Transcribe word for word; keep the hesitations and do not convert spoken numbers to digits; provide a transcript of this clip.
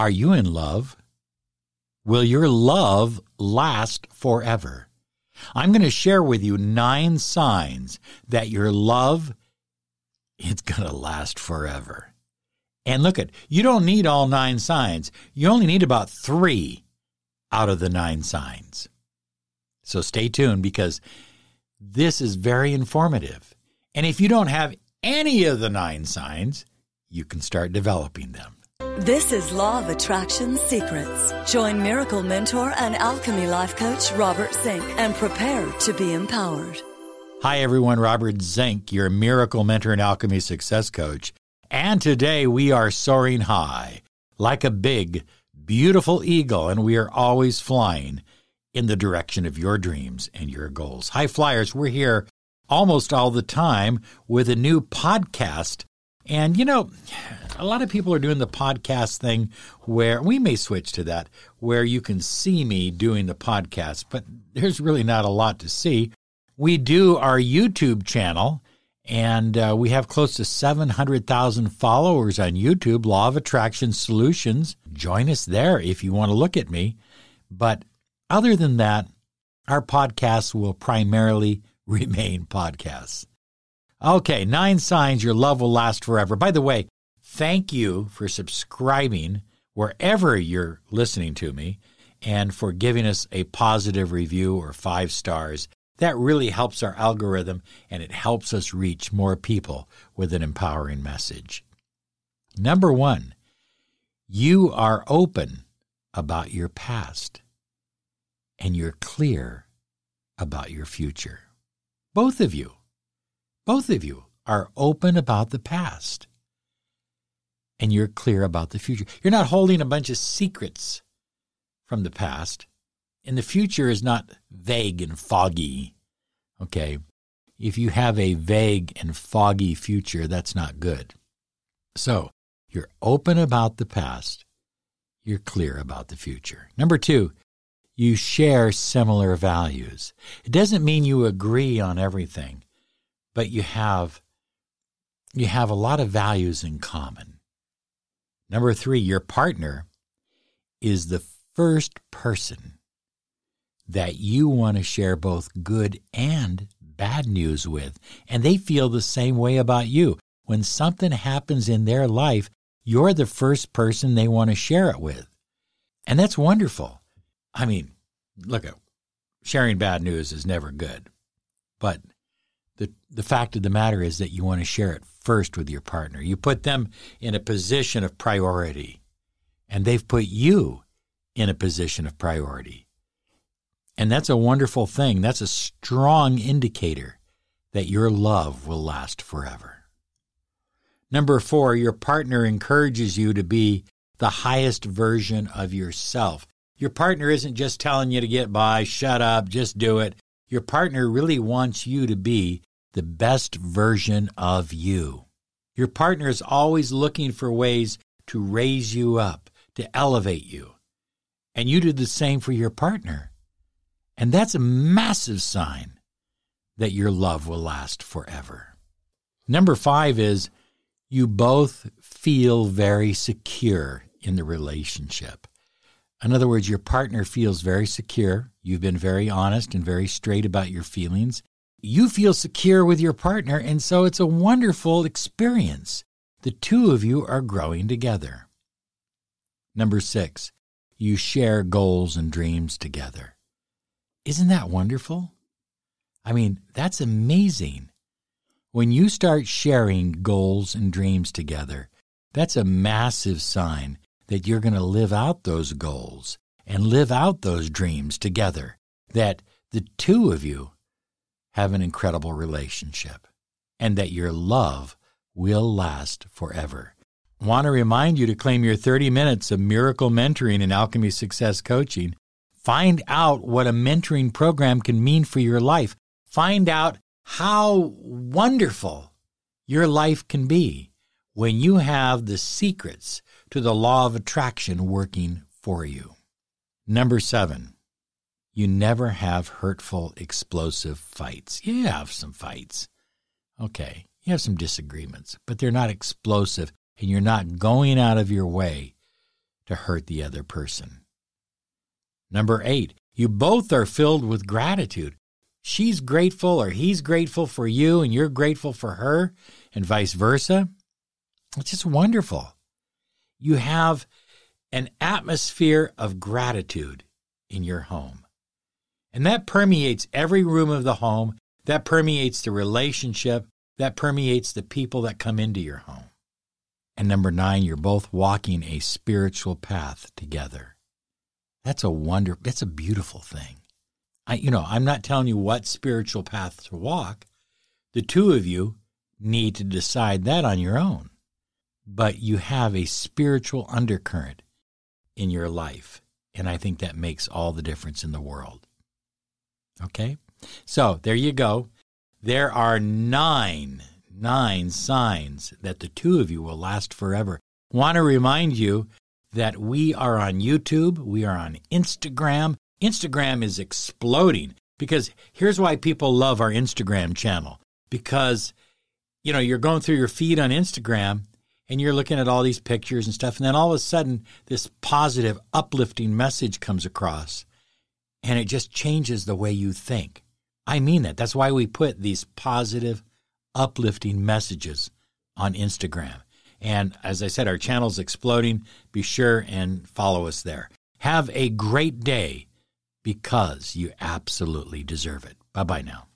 Are you in love? Will your love last forever? I'm going to share with you nine signs that your love, it's going to last forever. And look at, you don't need all nine signs. You only need about three out of the nine signs. So stay tuned because this is very informative. And if you don't have any of the nine signs, you can start developing them. This is Law of Attraction Secrets. Join Miracle Mentor and Alchemy Life Coach Robert Zink and prepare to be empowered. Hi, everyone. Robert Zink, your Miracle Mentor and Alchemy Success Coach. And today we are soaring high like a big, beautiful eagle, and we are always flying in the direction of your dreams and your goals. High flyers, we're here almost all the time with a new podcast. And, you know, a lot of people are doing the podcast thing where we may switch to that, where you can see me doing the podcast, but there's really not a lot to see. We do our YouTube channel, and uh, we have close to seven hundred thousand followers on YouTube, Law of Attraction Solutions. Join us there if you want to look at me. But other than that, our podcasts will primarily remain podcasts. Okay, nine signs your love will last forever. By the way, thank you for subscribing wherever you're listening to me and for giving us a positive review or five stars. That really helps our algorithm, and it helps us reach more people with an empowering message. Number one, you are open about your past, and you're clear about your future. Both of you, both of you are open about the past, and you're clear about the future. You're not holding a bunch of secrets from the past. And the future is not vague and foggy, okay? If you have a vague and foggy future, that's not good. So, you're open about the past. You're clear about the future. Number two, you share similar values. It doesn't mean you agree on everything, but you have, you have a lot of values in common. Number three, your partner is the first person that you want to share both good and bad news with, and they feel the same way about you. When something happens in their life, you're the first person they want to share it with. And that's wonderful. I mean, look, sharing bad news is never good. But the the fact of the matter is that you want to share it first with your partner. You put them in a position of priority, and they've put you in a position of priority. And that's a wonderful thing. That's a strong indicator that your love will last forever. Number four, your partner encourages you to be the highest version of yourself. Your partner isn't just telling you to get by, shut up, just do it. Your partner really wants you to be the best version of you. Your partner is always looking for ways to raise you up, to elevate you. And you do the same for your partner. And that's a massive sign that your love will last forever. Number five is you both feel very secure in the relationship. In other words, your partner feels very secure. You've been very honest and very straight about your feelings. You feel secure with your partner, and so it's a wonderful experience. The two of you are growing together. Number six, you share goals and dreams together. Isn't that wonderful? I mean, that's amazing. When you start sharing goals and dreams together, that's a massive sign that you're going to live out those goals and live out those dreams together, that the two of you have an incredible relationship and that your love will last forever. I want to remind you to claim your thirty minutes of miracle mentoring and Alchemy Success Coaching. Find out what a mentoring program can mean for your life. Find out how wonderful your life can be when you have the secrets to the law of attraction working for you. Number seven, you never have hurtful, explosive fights. You have some fights. Okay, you have some disagreements, but they're not explosive, and you're not going out of your way to hurt the other person. Number eight, you both are filled with gratitude. She's grateful or he's grateful for you and you're grateful for her and vice versa. It's just wonderful. You have an atmosphere of gratitude in your home. And that permeates every room of the home. That permeates the relationship. That permeates the people that come into your home. And number nine, you're both walking a spiritual path together. That's a wonder. That's a beautiful thing. I, you know, I'm not telling you what spiritual path to walk. The two of you need to decide that on your own. But you have a spiritual undercurrent in your life. And I think that makes all the difference in the world. Okay? So there you go. There are nine, nine signs that the two of you will last forever. Want to remind you that we are on YouTube. We are on Instagram. Instagram is exploding because here's why people love our Instagram channel. Because, you know, you're going through your feed on Instagram and you're looking at all these pictures and stuff, and then all of a sudden this positive, uplifting message comes across, and it just changes the way you think. I mean that. That's why we put these positive, uplifting messages on Instagram. And as I said, our channel's exploding. Be sure and follow us there. Have a great day because you absolutely deserve it. Bye-bye now.